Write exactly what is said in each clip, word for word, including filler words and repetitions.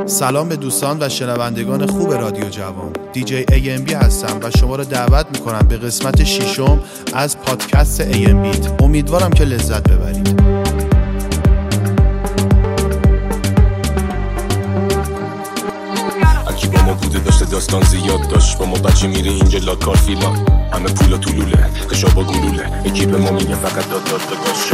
سلام به دوستان و شنوندگان خوب رادیو جوان. دیجی ای ام بی هستم و شما را دعوت میکنم به قسمت ششم از پادکست ای ام بیت. امیدوارم که لذت ببرید. اکی با ما بوده داشته داستان زیاد داشت، با ما بچه میره اینجا لاکار فیلان، همه پولا تو لوله خشابا گلوله، اکیپ ما میگه فقط داد داد داشت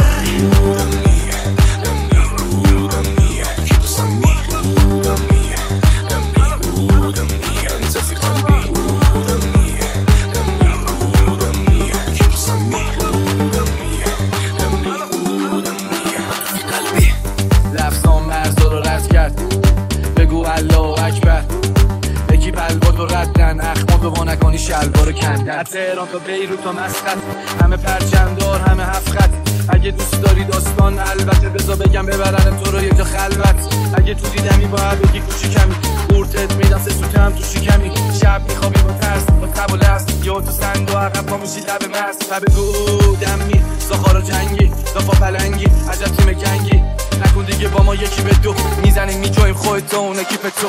شلوار کندن از تهران تا بیروت تا مسقط، همه پرچمدار همه هفت خط. اگه دوست داری داستان البته بذار بگم ببرن تو رو یه جا خلوت. اگه تو دیدمی باید بگی کوچیکمی، قورتت میدم سه سوته هم تو شکمی. شب میخوابی با ترس با تب و لست، یا تو سنگ و عقب پا میشی لب مست. و بگو دمی ساخارا جنگی دافا پلنگی عجب تیم گنگی، نکن دیگه با ما یکی به دو میزنیم میجاییم خودت و اون اکیپ تو.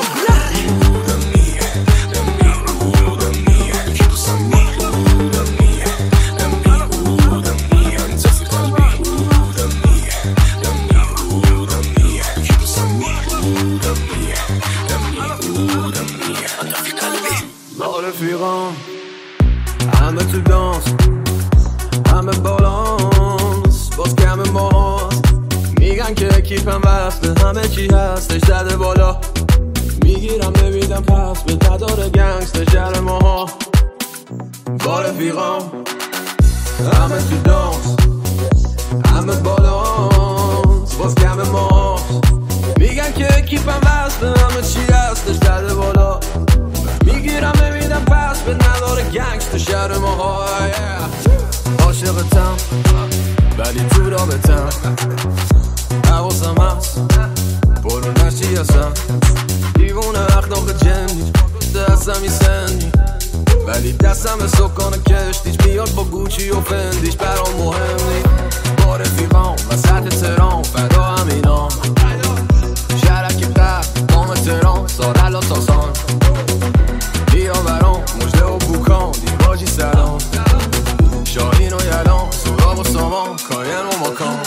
رفیقام همه تو دانس، همه بالانس، باز کم ماست. میگن که اکیپم وقته همه چی هستش زده بالا، میگیرم نمیدم پس به تدار گنگستر شهر ماها. با رفیقام همه تو دانس، همه بالانس، باز کم ماست. میگن که اکیپم وقته همه چی هستش زده بالا، میگیرم نمیدم پس به نداره گنگستر شهر ما های. عاشقتم ولی تو رابطم، حواسم هست برو نشی هستم، دیوونه اخلاق جنی دستم ای سنی، ولی دستم به سکان کشتیش بیاد با گوچی و فندیش برام مهم نی. با رفیقام وسط تهران فدا همینام، شهرکی پر بام تهران سارل و تازان، بیا برام مجده و بوکان دیواجی سلام، شاهین و یلان سوراب و سامان کاین و مکان.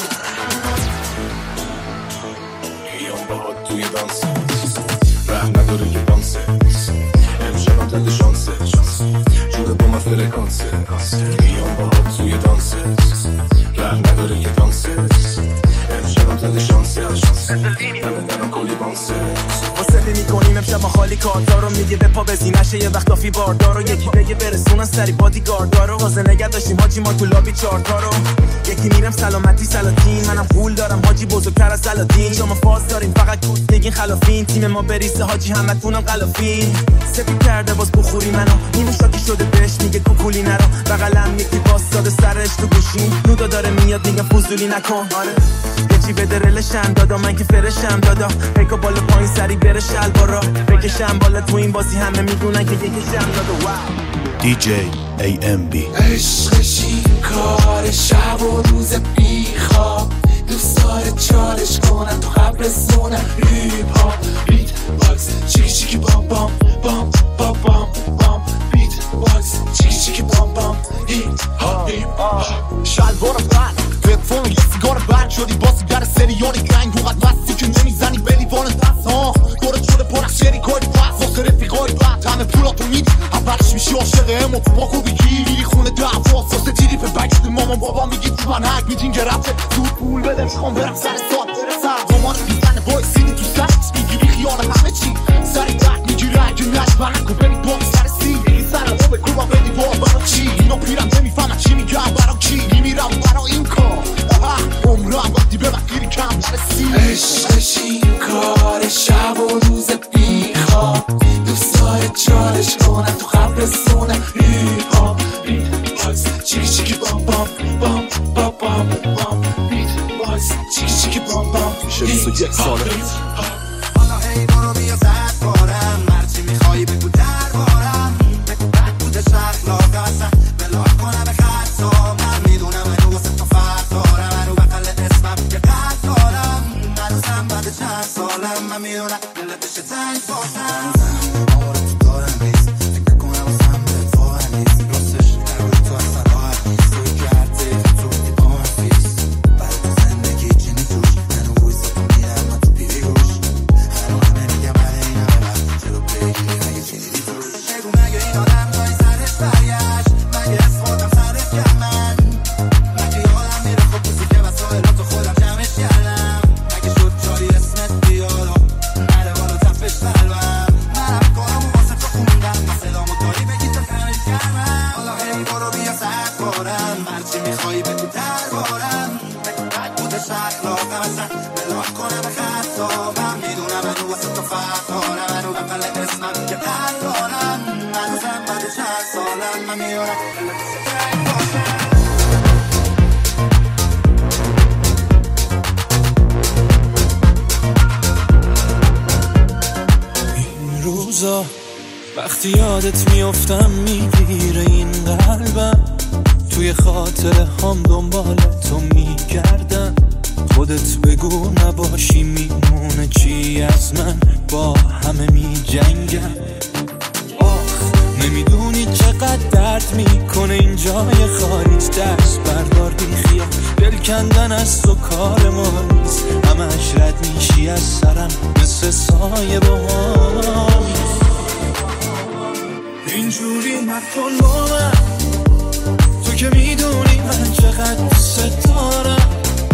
بیام باهات توی دانسه رحم نداره که بانسه، امشبم تند شانسه جوره با من فرکانسه. بیام باهات توی دانسه رحم نداره که دانسه، امشبم تند شانسه همه درم کلی بانسه. واسه میکنیم امشب ما خالی کارتا رو، میگه به پا بزی نشه یه وقت آفی باردار رو، یکی بگه برسونن سری بادیگاردار رو، واسه نگه داشتیم حاجی ما تو لابی چارتا رو. یکی میرم سلامتی سلاطین، منم پول دارم حاجی بزرگتر از سلاطین، شما فاز دارین فقط کوت بگین خلافین، تیم ما بریسه حاجی همتونم غلافین. سپی کرده باز بخوری منو، اینو شاکی شده بهش میگه کوکولی نرو، بغلم یکی باز داده سرش تو گوشین، نودا داره میاد میگه فضولی نکن. آره یکی بده رلشم دادا من که فرشم دادا، پیکا بالا پایین سری بره شلوارا، بکشم بالا تو این بازی همه میدونن که یکیشم دادا. واو دیجی ای ام بی. عشقش این کار شب و روز بیخواب، دوست داره چالش کنن تو قبرستون هیپ هاپ، بیت باکس چیکی چیکی بام بام بام بام بام بام، بیت باکس چیکی چیکی بام بام هیپ هاپ هیپ هاپ. شلوار بند تلفن یه سیگار برد شدی با سیگار سریانی گنگ، تو قد مستی که نمیزنی بلیوان دست ها دورت شده پر از شریکای بس واسه رفیقای بد، همه پولاتو میدی اولش میشی عاشق امو تو باکو بگی، میری خونه دعوا واسه تیری به بکست مامان بابا میگی تو من حق میدین که رفته زود پول بده میخوام برم سر ساعت برسم، مامان میزنه بای سینی تو سرت میگیری خیال همه چی سری درد میگیره اگه نشبه نکن بری با سر سی میگی سرم رو بکن بدی با برا چی، اینو پیرم نمیفهمم چی میگم برا کی، میمیرم برا این کار عمرم وقتی به وقتی کم برسی. عشقش این کار شب و روز بیخواب، دوست داره چالش کنن تو قبرستون هیپ هاپ، بیت باکس چیکی چیکی بام بام بام بام بام بام، بیت باکس چیکی چیکی بام بام هیپ هاپ. حالا حیوانو بیا زد بارم، هرچی میخوایی بگو دربارم، بگو بد بوده شرق لاغرسم بلا کنم به خطا، من میدونم منو واسه تو فرق دارم، منو بخل اسمم یه قد دارم، منو سم بعد چند سالم من میدونم دلت بشه تنگ باشم آمار تو دارم نیست فکر کنم واسم بهت واقع نیست راستش در روی تو اصلا راحت نیست توی که هر دقیقه تو دیدام فیست بعد زندگی چینی توش منو رویزه تو میرم من تو پیری روش هر همه میگم من این همه وقت چرا بگیری اگه چینی توش بگو مگه این آدم تایی سرش برگشت مگه از خودم سرش کم من مگه یادم میره خب بوزی که وسایلات و خودم جمعش کردم مگه شد جایی اسمت بیارم نره بالا تفش بلوم منم کارمو واسه تو خوندم مسئلامو داری بگی تا کمش کردم حالا هی برو بیا سخت بارم هرچی میخوایی بگو در بارم بد بودش اخلاقم اصلا بلاک کنم خطابم میدونم منو واسه تو فرق دارم منو بقل اسمم که بد دارم منوزم بعد چند سالم من میارم این روزا وقتی یادت میافتم میگیره این قلبم توی خاطره هم دنبال تو میگردم خودت بگو نباشی میمونه چی از من با همه میجنگم آخ نمیدونی چقدر درد میکنه این جای خالیت دست بردار بیخیال دل کندن از تو کار ما نیست همش رد میشی از سرم مثل سایه با هم اینجوری نکن با من تو که میدونی من چقدر دوست دارم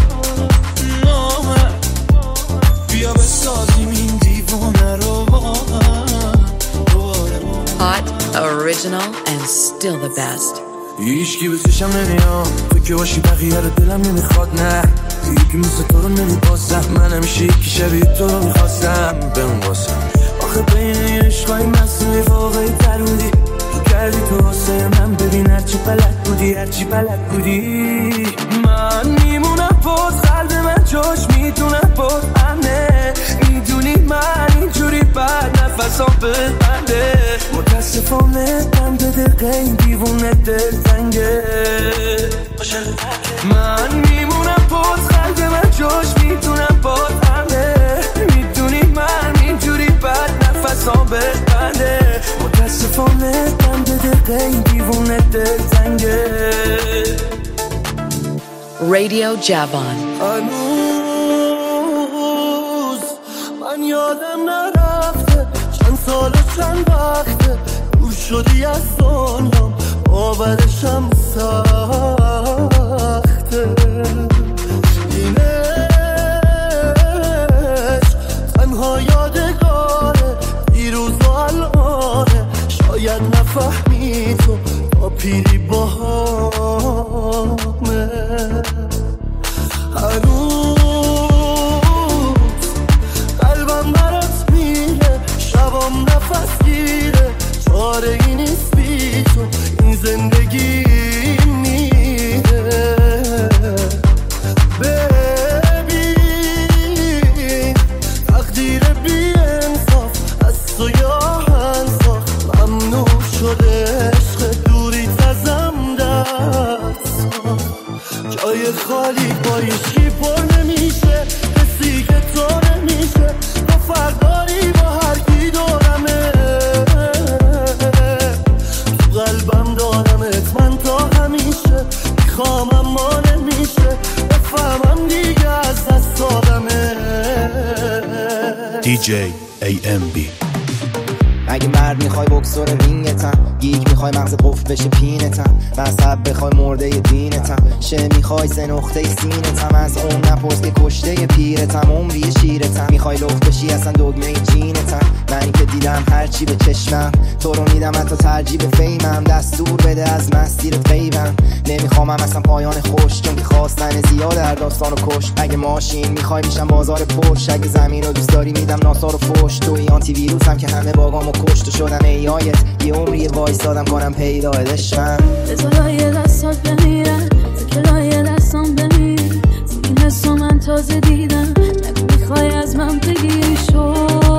نه بیا بسازیم این دیوانه رو با هم Hot, original and still the best هیچکی به چشم نمیام تو که باشی بقیه رو دلم نمیخواد نه یکی مثل تو رو نمیبازم من همیشه یکی شبیه تو رو میخواستم بمواسم آخه بین عشقای مسئولی واقعی تر بودی تو کردی تو واسه من ببین هرچی بلد بودی هرچی بلد بودی من میمونم باز قلب من جاش میدونم باز همه میدونی من اینجوری بعد نفسام ببنده متاسفانه بند دقیقه این دیوونه دل تنگه من میمونم باز قلب من جاش میدونم باز همه میدونی من اینجوری بعد نفسام ببنده متاسفانه بند دقیقه این دیوونه دل تنگه Radio Javon هنوز من یادم نرفته چند سال و چند وقته دور شدی از دنیام باورشم سخته اینش تنها یادگاره دیروز و الانه شاید نفهمی تو تا پیری با همه هنوز قلبم برات میره شبام نفس گیره چاره ای نیست بی تو این زندگی میره ببین تقدیر بی انصاف از تو یا هنساخ ممنوع شده عشق دوری تزم دست جای خالی با ایشکی پر نمیشه کسی که تو نمیشه تو فرداری با هر کی دارمه تو قلبم دارمت من تا همیشه میخوام اما نمیشه بفهمم دیگه از دست دادمه دی جی ای ام بی اگه مرد میخوای بکسور رینگتم گیگ میخوای مغز قفل بشه پینتم مذهب بخوای مرده دینتم شه میخوای سه نقطه سینتم از اون نپرس که کشته پیرتم عمری شیرتم میخوای لخت بشی اصلا دگمه جینتم منی که دیدم هرچی به چشمم تو رو میدم حتی ترجیح به فیمم دستور بده از مسیرت غیبم نمیخوامم اصلا پایان خوش چون که خواستن زیاد در داستان و کش اگه ماشین میخوای میشم بازار پشت اگه زمین رو دوست داری میدم ناسار و فوش توی آنتی ویروسم که همه باگامو کشت و شدم ایایت یه عمری وایسادم کنم پیدا دشمن بذار یه دستات بمیرن زکرای دستان بمیری تو این حسو من تازه دیدم نگو میخوای از من بگیری شو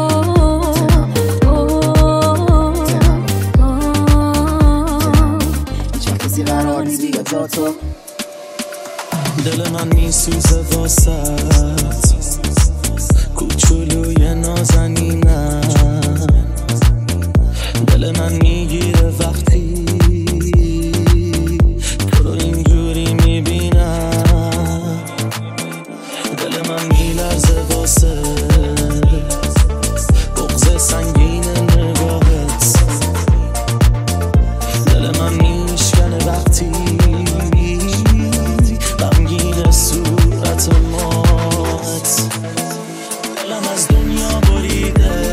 هیچ کسی قرار نیست دیگه جا تو دل من میسوزه واسط کوچولوی نازنینم دل من میگیره وقتی تو رو اینجوری میبینم دل من میلرزه واسه بغض سنگین نگاهت دل من میشکنه وقتی غمگین صورت مات دلم از دنیا بریده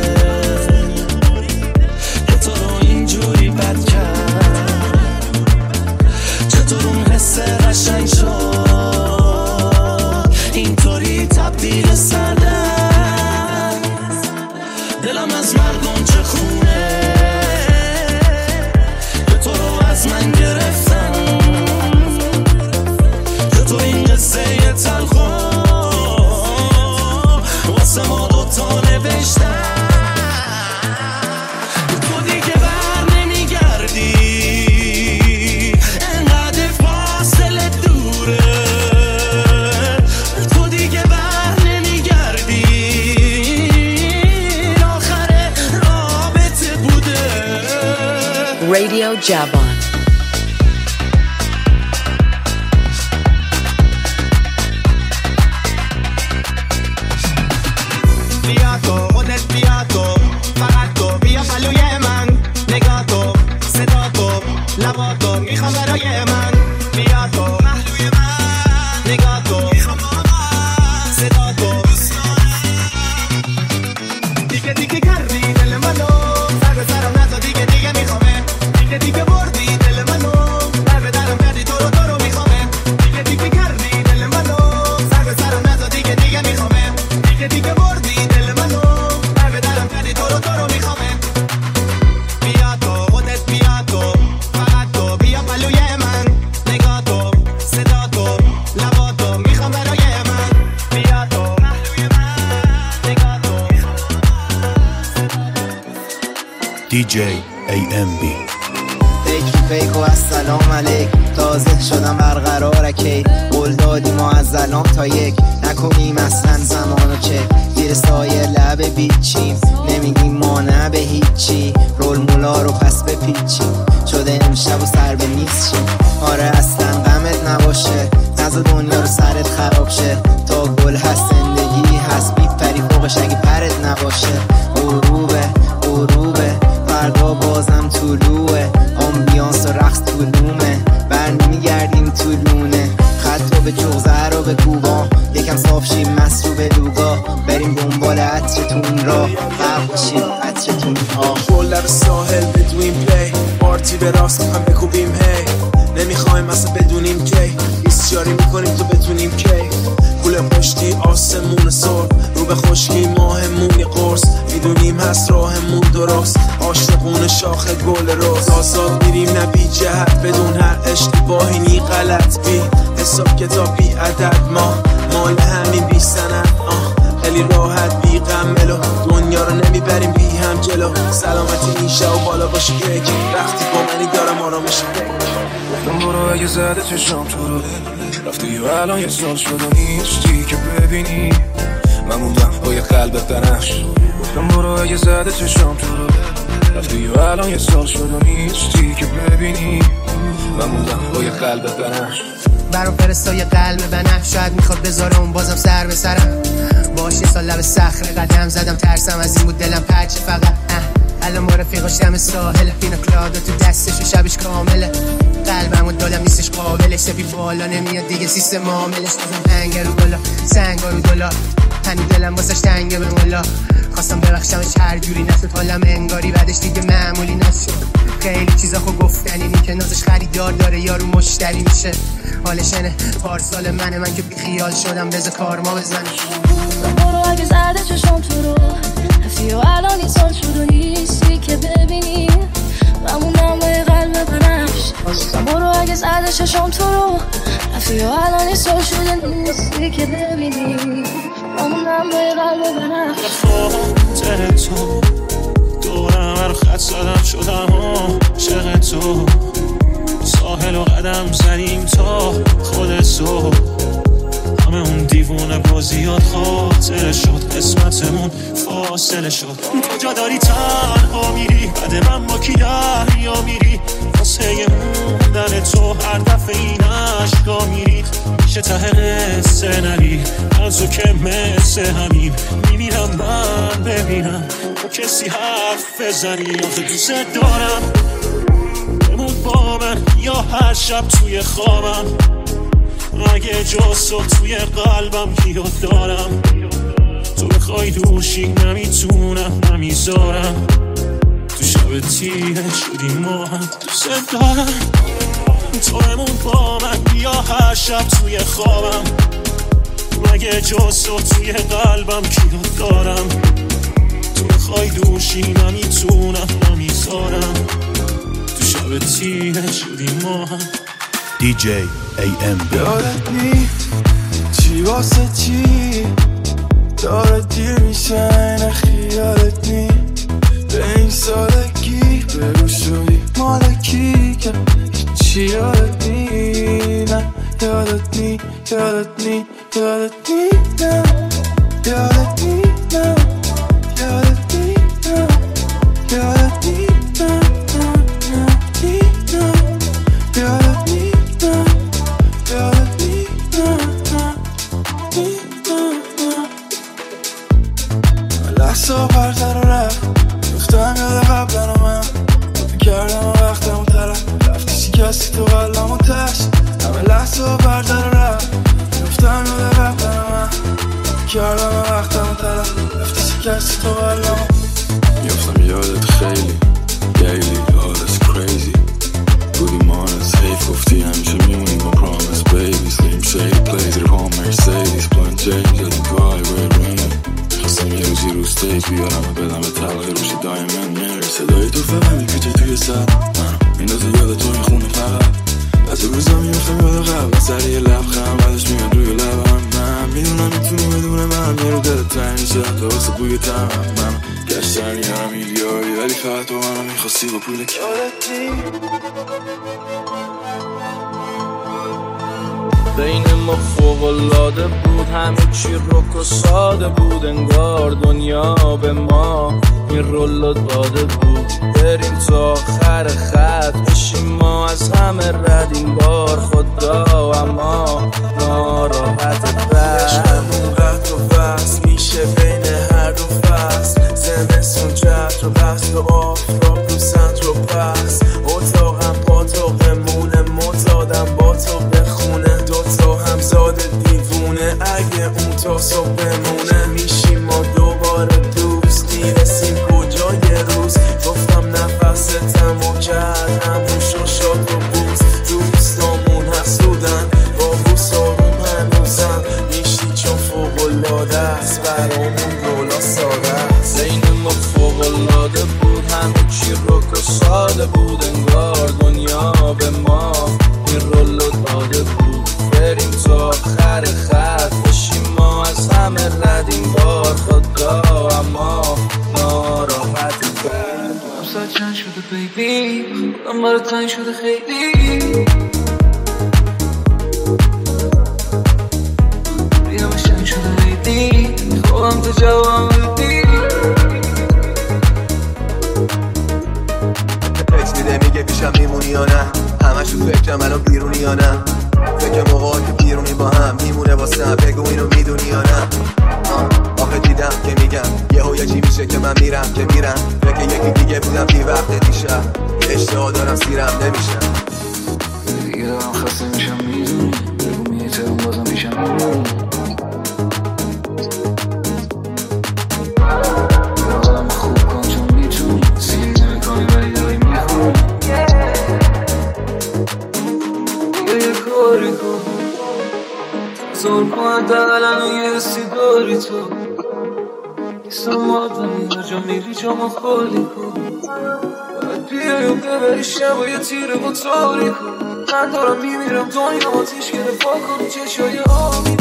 که تو رو اینجوری بد کرد چطور اون حس قشنگ شد اینطوری تبدیل سردن دلم از مردم چه خونه که تو رو از من گرفتن چطور این قصه یه تلخو واسه ما دوتا نوشتن تو دیگه بر نمیگردی انقدر فاصله دوره تو دیگه بر نمیگردی آخر رابطه بوده Radio Javan. بیا تو خودت بیا تو فقط تو بیا پلوی من نگاه تو صدا تو لبا تو میخوام برای من بیا تو پهلوی من نگاه تو میخوام صدا تو دیگه دیگه کردی دل منو سر به سرم نزا دیگه دیگه میخوامه دیگه دیگه بردی دل منو در به درم کردی تو رو تو رو میخوامه دیگه دیگه کردی دل منو سر به سرم نزا دیگه دیگه میخوامه دیگه دیگه بردی دل منو در به درم کردی تو رو تو رو میخوامه بیا تو خودت بیا تو فقط تو بیا پلوی من نگاه تو صدا تو لبا تو میخوام برای من بیا تو پهلوی من نگاه تو دی جی ای ام بی فکری فیک و السلام علیک تازه شدم برقرار کی قول دادی ما از الان تا یک نکنیم اصلا زمانو چه زیر سایه لب بیچیم نمیگیم ما نه به هیچی رول مولا رو پس بپیچیم شده امشب و سر به میز شیم آره اصلا غمت نباشه نزا دنیا رو سرت خراب شه تا گل هست زندگی هست میپری فوقش اگه پرت نباشه غروبه غروبه فردا بازم طلوعه آمبیانس و رقص طولومه برمی میگردیم طولونه خط رو به جغزه رو به کوبا یکم صاف شیم مست رو به لوگا بریم دنبال عطرتون را فرق بشیم عطرتون ها گل لب ساحل بدویم پلی پارتی به راست هم بکوبیم هی نمیخوایم اصلا بدونیم کی ایستیاری میکنیم تو بتونیم کی کوله پشتی آسمون سر رو به خشکی ماهمون یه قرص میدونیم هست راهمون درست عاشقون شاخ گل روز آزاد میریم نه بی جهت بدون هر اشتباهی نی غلط بی حساب کتاب بی عدد ما مال همین بی سند خیلی راحت بی غم ملو دنیا رو نمیبریم بی هم جلو سلامتی میشه و بالا باشه یک وقتی با منی دارم آرامش فکر گفتم برو اگه زده چشام تو رو رفتی و الان یه سال شد و نیستی که ببینی من موندم با یه قلب بنفش گفتم برو اگه زده چشام تو رو رفتی و الان یه سال شد و نیستی که ببینی من موندم با یه قلب بنفش برام فرستای قلب بنفش شاید میخواد بذاره اون بازم سر به سرم باش یه سال لب صخره قدم زدم ترسم از این بود دلم پچه فقط الان با رفیقاش دم ساحل پینا کلادا تو دستش و شبش کامله قلبم و دلم نیستش قابلش سپی بالا نمیاد دیگه سیستم عاملش بزن هنگ رو بالا سنگ رو دلا هنو دلم واسش تنگه به مولا خواستم ببخشمش هر جوری نشد حالم انگاری بعدش دیگه معمولی نشد خیلی چیزا خو گفتنی نی که نازش خریدار داره یارو مشتری میشه حالشنه پارسال منه من که بی خیال شدم بذار کارما بزنه برو اگه زده چشم تو رو رفتی و الان این سال شد و نیستی که ببینی ممونم با یه قلب بنفش برو اگه زده چشم تو رو رفتی و الان این سال شد و نیستی که ببینی ممونم با یه قلب بنفش خاطر تو دورم هر خط زدم شدم عاشق تو ساحل و قدم زنیم تا خود تو همه اون دیوونه شده و زیاد خاطره شد، قسمتمون فاصله شد. کجا داری تنها میری، بعد من با کی دریا میری، واسه موندن تو هر دفعه این عشقا میری. میشه ته قصه نری از تو که مثل همین میمیرم من ببینم با کسی حرف بزنی. آخه دوست دارم بمون با من یا هر شب توی خوابم، اگه جز تو توی قلبم یاد دارم. تو بخوای دوشی نمیتونم نمیذارم، تو شب تیه شدی ما هم. دوست دارم تو بمون با من یا هر شب توی خوابم، اگه جز تو توی قلبم یاد دارم. تو بخوای دوشی نمیتونم نمیذارم، تو شب تیه شدی ما هم. دی جی ای ام بی. یادت نیست چی واسه چی داره دیر میشه، نه خیالت نیست به این سادگی بگو شدی مالکی که چی یادت نی، نه یادت نی یادت نی یادت نی نه یادت نی نه یادت نی نه یادت نی نه یادت نی لحظه بردر و رفت گفتم یاد قبلن و من کردم و وقتم و طرف رفتی شکستی تو قلم و تش. همه لحظه بردر و رفت گفتم یاد قبلن و من کردم و وقتم و طرف رفتی شکستی تو قلم. میفتم یادت خیلی دیلی all is crazy بودی مانس حیف گفتی همیشه میمونی با پرامس بیبی سلیم شیک پلیز رو هم مرسیدیس بلند جیمز یادی گای وید رینی خواستم یه روزی رو ستیج بیارم و بدم به تلقی روش دایمند میر. صدای تو فقط میپیچه توی سر میندازه یاد تو میخونه فقط از روزا میفتم یاد قبل سریع لبخم بعدش میاد روی لبم. من میدونم میتونی بدون من یه رو دلت تنگ میشه حتی واسه بوی تمام. من گشتن یه میلیاری ولی فقط تو منو میخواستی با پول که بین ما فوق‌العاده بود، همه چی رک و ساده بود، انگار دنیا به ما این رول داده بود. بریم تا آخر خط بشیم ما از همه رد این بار خدا، اما ناراحت عشقمون قد و وصل میشه بین هر دو فصل، زمستون جد رو بست و آفتاب رو سنت رو پس. اتاقم با تو بمونه معتادم با تو بخونه، دوتا همزاد دیوونه اگه اون تا صبح بمونه. میشیم ما دوباره دوست میرسیم کجا یه روز، گفتم نفستم و کرد هموش و شاد و بوز. دوستامون حسودن با بوس آروم هنوزن میشتی چون فوق‌العاده است برامون گلا ساده است. بین ما فوق‌العاده بود، همه چی رک و ساده بود، انگار دنیا به ما این رول داده بود. بریم تا آخر خط بشیم ما از همه رد این بار خدا، اما ناراحت برد. امسال چند شده بیبی خودم برای تنگ شده خیلی، بیرم شنگ شده لیدی خوابم تو جوام بودی. تکس میده میگه پیشم میمونی یا نه، همش تو فکرم الان بیرونی یا نه، فکر موقعی که بیرونی با هم میمونه واسه بگو اینو میدونی یا نه. آخه دیدم که میگم یهو یه چی میشه که من میرم که میرم، فکر یکی دیگه بودم بی وقت دیشب اشتها دارم سیرم نمیشم دیگه دارم خسته میشم میدونی، بگو میترم بازم میشم میدونی. یادم خوب کن چون میتونی سیل نمیکنی ولی داری میخونی. دیگه یه کاری کن زور کن دلن و یه حسی داری تو، نیستم مادمی هر جا میری جا ما خالی کن. باید بیایی و ببری شب و یه تیره با تاری کن. من دارم میمیرم دنیا آتیش گرفت پا کن چشای آبی.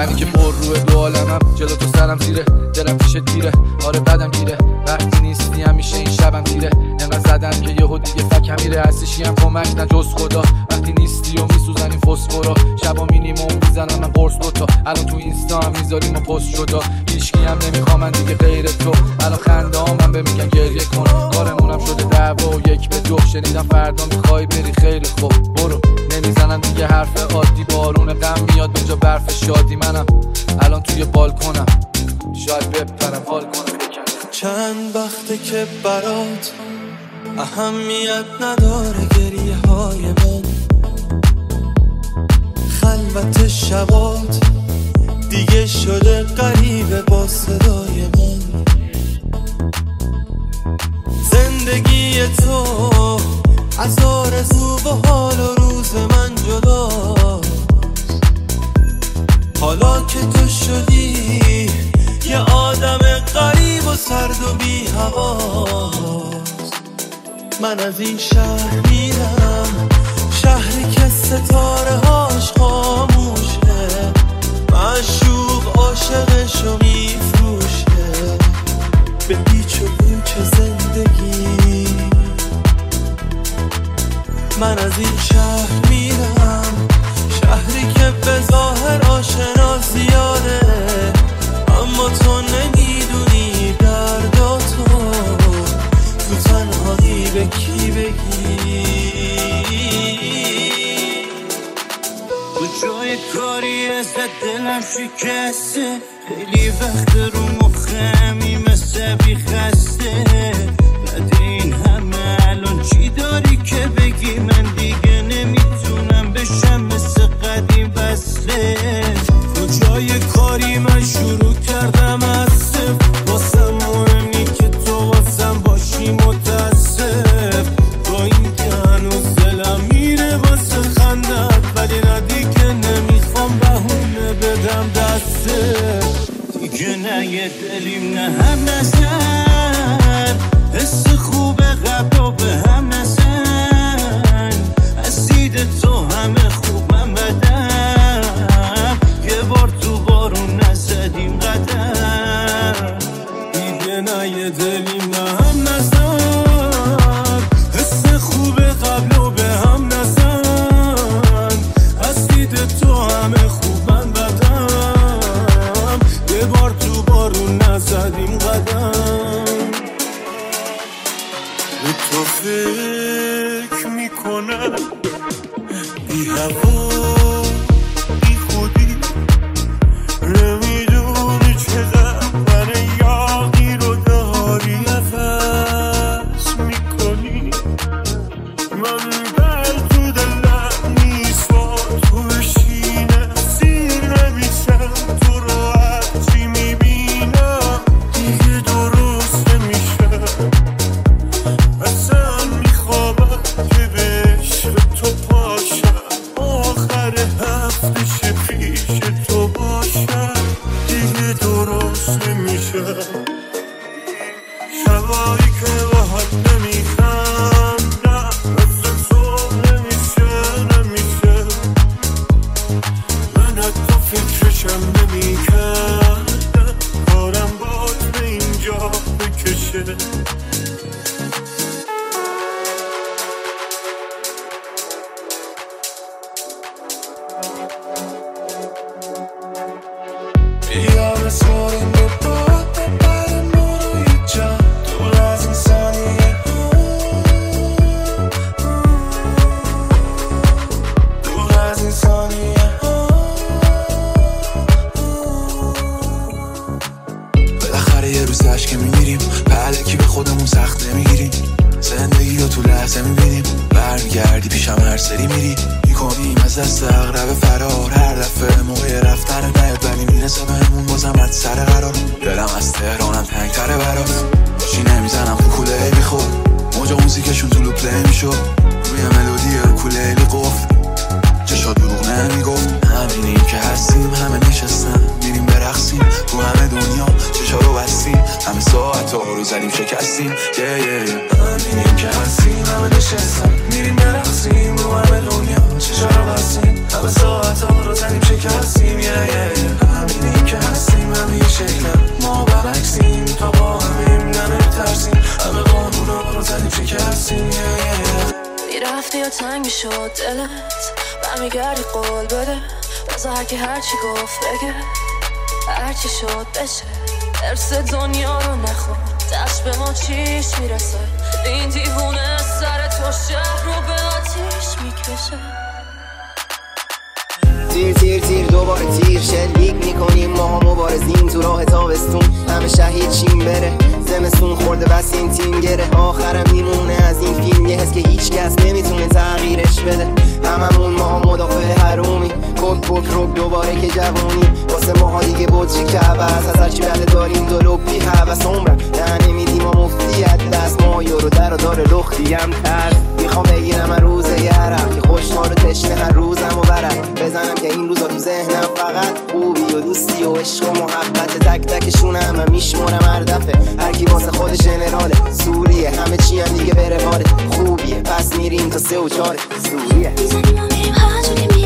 منی که پر روی دو عالمم، جلو تو سرم زیره، دلم پیش تیره، آره بدم گیره، وقتی نیستی همیشه این شبم تیره، انقدر زدن که یهو دیگه فکم میره، هستیشی هم کمک نه جز خدا، وقتی نیستی و میسوزنی فسفورا، شبا مینیمم میزنم من قرص دوتا، الان تو اینستا هم میذاریم و پست شدا، هیچکی هم نمیخوام من دیگه غیر تو، الان خنده ها من بمیگن گریه کن، کارمونم شده دعوا و یک به دو، شنیدم فردا میخوای بری خیلی خوب برو، نمیزنن دیگه حرف عادی، بارون غم میاد به جا برف شادی، منم الان توی بالکنم شاید بپرم حال کنم. چند وقته که برات اهمیت نداره گریه های من، خلوت شبات دیگه شده غریبه با صدای من، زندگی تو از آرزو و حال و روز من جداست، حالا که تو شدی یه آدم غریب و سرد و بی هواست، من از این شهر میرم، شهری که ستاره هاش خاموشه، معشوق عاشقشو میفروشه به پیچ و پوچ زندگی، من از این شهر میرم، شهری که به ظاهر آشنا زیاده، اما تو نمیدونی درداتو تو تنهایی به کی بگی. تو جای کاری ازت دلم شکسته، خیلی وقت رو مخمی مثل بی خسته، بعد این همه الان چی داری که بگی؟ من دیگه نمیتونم بشم مثل قدیم بسته، تو جای کاری من شروع کردم از صفر، واسم مهمی که تو واسم باشی متاسف، با این که هنوز دلم میره واسه خندت، ولی نه دیگه نمیخوام بهونه بدم دسته، دیگه نه یه دلیم نه هم نزن، حس خوب قبل و به هم نزن، از دید تو همه خوب من بدم، یه بار تو بارون نزدیم قدم، دیگه نه یه دلیم نه هم نزن، حس خوب قبل و به هم نزن، از دید تو همه خوب من بدم، یه بار تو بارون نزدیم قدم. به تو فکر میکنم بی هوا بی خودی، نمیدونی چقدر من یاقی رو داری عوض میکنی، من بر تو دلم نیست با تو بشینم، سیر نمیشم تو رو هرچی میبینم دیگه درست نمیشم، اصلا میخوابم که به عشق تو پاشم، آخر هفتش پیش تو باشم دیگه درست نمیشم، شبایی که باهات نمیخندم مثل تو نمیشه نمیشه، من حتی فکرشم نمیکردم کارم باید به اینجا بکشه. یاد سواریم به باد ببرم ما رو یه جا، دور از این ثانیه دور از این ثانیه بالاخره یه روز عشق میمیریم، پهلکی به خودمون سخت نمیگیریم، زندگی رو تو لحظه میبینیم، برمیگردی پیشم هر سری میری، میکنیم از دست اغرب فرار، هر دفعه موقع رفتن نیاد ولی میرسه بهمون بازم رد سر قرار، دلم از تهرانم تنگتره برات، چی نمیزنم کوکوله بی خود، موجا موزیکشون تو لوپ پلی میشد، روی ملودی ارکولیلی قفل، چشات دروغ نمیگفت، همینیم که هستیم، همه نشستن میریم برقصیم، تو همه دنیا چشا رو بستیم، همه ساعت ها رو زدیم شکستیم، yeah, yeah, yeah. همینیم که هستیم، همه نشستن میریم برقصیم، رو همه دنیا چشا رو بستیم، همه ساعت ها رو زنیم شکستیم یه یه همینی که هستیم همه شکلم ما برعکسیم تا با همیم نمیترسیم همه قانون ها رو زنیم شکستیم یه یه میرفتی یا تنگ میشد دلت برمیگردی قول بده بذار که هرچی گفت بگه هرچی شد بشه ارس دنیا رو نخور دست به ما چیش میرسه این دیوونه سر تو شهر رو به آتیش میکشه تیر تیر تیر دوباره تیر شلیک میکنیم ما ها مبارزیم تو راه تابستون همه شهید چیم بره زمستون خورده بس این تیم گره آخرم میمونه از این فیلم یه حس که هیچ کس نمیتونه تغییرش بده هممون ما ها مدافع حرومی کک کک روک دوباره که جوونی واسه ما ها دیگه بطری که عوض از هرچی بله داریم دلو بی حوث عمرم نه نمیدیم ما مفتیت دست ما یارو در و دار لختی هم ترس میخوام بگیرم روز یرم که خوشحال و تشنه هر روزم و برم بزنم که این روزا تو ذهنم فقط خوبی و دوستی و عشق و محبت تک تکشون همه میشمارم هر دفعه هر کی واسه خود جنراله سوریه همه چی هم دیگه بره باره خوبیه پس میریم تا سه و چاره سوریه میزنیم و میریم هر جوری